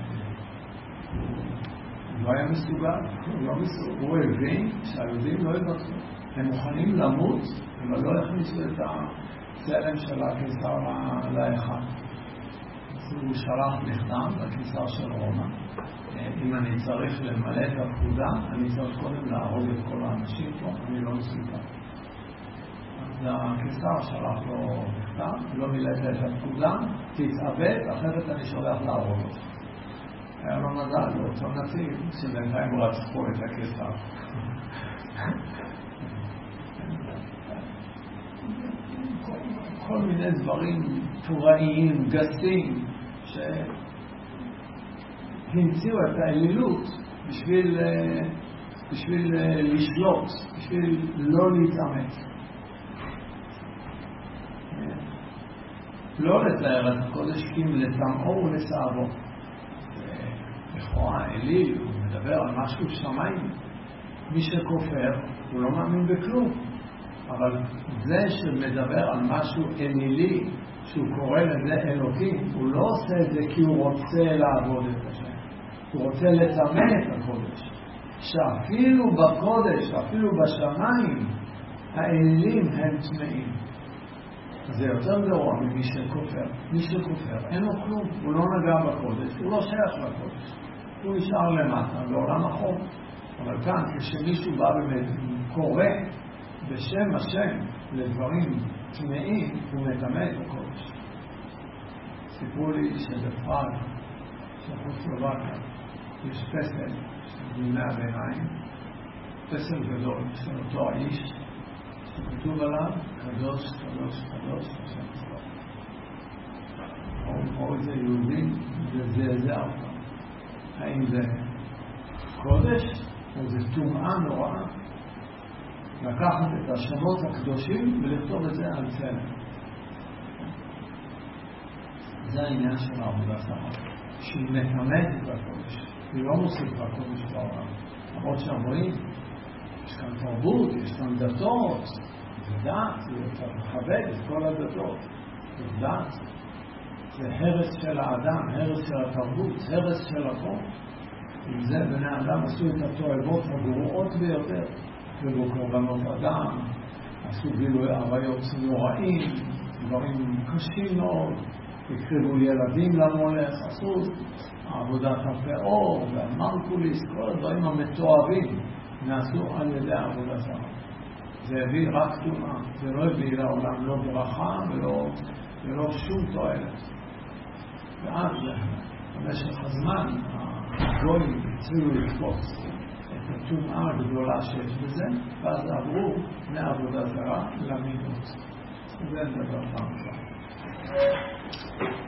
הוא לא היה מסוגל, הוא הבין שהיהודים לא יבטלו. הם מוכנים למות, אבל לא יכניסו את הצלם של הקיסר לאחד. הוא שלח מכתב לקיסר של רומא. אם אני צריך למלא את הפקודה, אני צריך קודם להרוג את כל האנשים פה, אני לא מסוגל. אז הקיסר שלח לו מכתב, לא מילאת את הפקודה, תתאבד, אחרת אני שולח להרוג אותך. היה לו מזל, אותו נציב, שבינתיים רצחו את הקיסר. כל מיני דברים תוראיים, גסים, שהמציאו את האלילות בשביל לשלוט, בשביל לא להתאמץ. לא לתאר את הקודש כי אם לטמאו ולצעבו. לכאורה אליל, הוא מדבר על משהו שמיים. מי שכופר, הוא לא מאמין בכלום. אבל זה שמדבר על משהו אלילי, שהוא קורא לזה אלוקים, הוא לא עושה את זה כי הוא רוצה לעבוד את השם. הוא רוצה לטמא את הקודש. שאפילו בקודש, אפילו בשמיים, האלילים הם טמאים. זה יותר גרוע ממי שכופר. מי שכופר, אין לו כלום. הוא לא נגע בקודש, הוא לא שייך לקודש. הוא נשאר למטה, לעולם החוק. אבל כאן, כשמישהו בא וקורא בשם השם לדברים טמאים, הוא מטמא את הקודש. סיפרו לי שבפראג, צ'כוסלובקיה, יש פסל של ימי הביניים, פסל גדול של אותו האיש, שכתוב עליו, קדוש, קדוש, קדוש, השם יתברך. ראו את זה יהודים, וזעזע אותם. האם זה קודש, או זה טומאה נוראה? לקחת את השמות הקדושים ולכתוב את זה על צלם. זה העניין של העבודה זרה, שהיא מטמאת את הקודש, היא לא מוסיפה קודש בעולם. למרות שאומרים, יש כאן תרבות, יש כאן דתות, זה דת, זה מכבד את כל הדתות, זה דת, זה הרס של האדם, הרס של התרבות, הרס של הכל. עם זה בני האדם עשו את התועבות הגרועות ביותר, ובו קורבנות אדם, עשו גילוי עריות נוראים, דברים קשים מאוד, הקריבו ילדים למולך, עשו עבודת הפאור והמרקוליס, כל הדברים המתועבים נעשו על ידי עבודה זרה. זה הביא רק טומאה, זה לא הביא לעולם לא ברכה ולא שום תועלת. ואז במשך הזמן הגויים הצליחו לתפוס את הטומאה הגדולה שיש בזה, ואז עברו מעבודה זרה למינות. וזה דבר פעם.